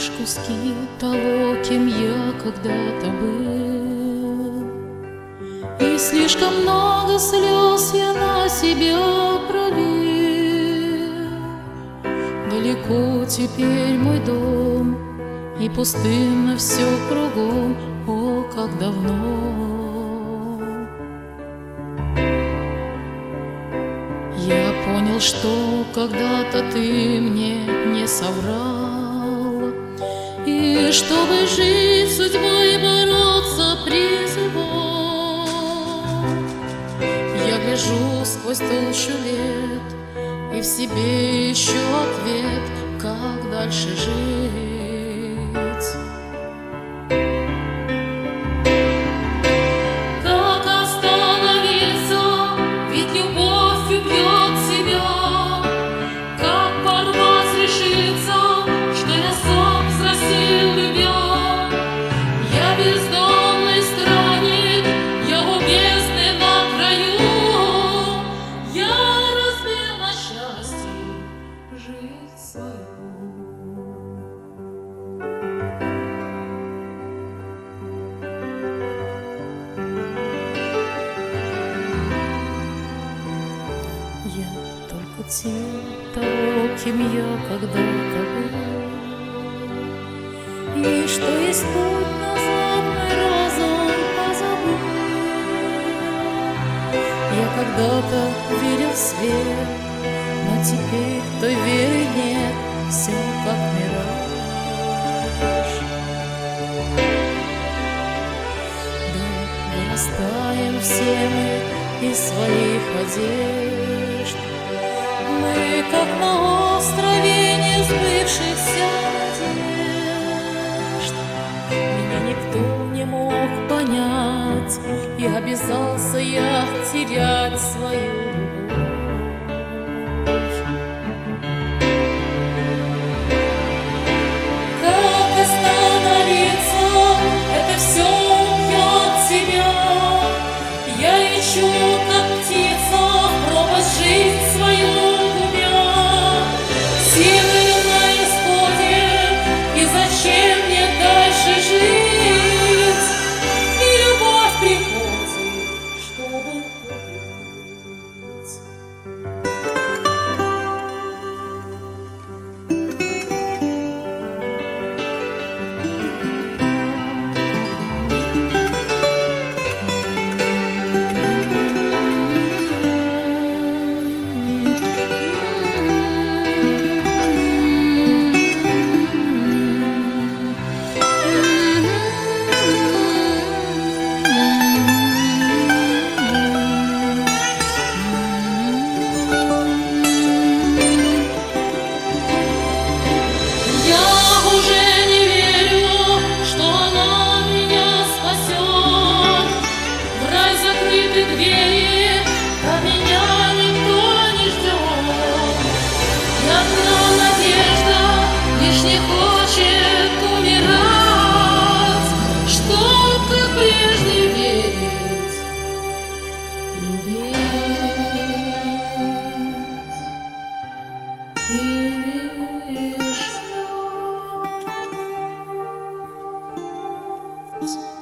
лишь куски того, кем я когда-то был. И слишком много слез я на себя пролил. Далеко теперь мой дом, и пустынно все кругом, о, как давно. Я понял, что когда-то ты мне не соврал, и чтобы жить судьбой бороться призывал. Я гляжу сквозь толщу лет и в себе ищу ответ, как дальше жить. Я только тень того, кем я когда-то был, и что есть путь назад, мой разум позабыл. Я когда-то верил в свет, но теперь той веры нет, все как мираж. Да, вырастаем все мы из своих одежд, мы, как на острове несбывшихся надежд. Меня никто не мог понять, и обязался я терять свою любовь. Как остановиться? Это все от себя. Я ищу, как птица, пропасть жизнь свою. Любить.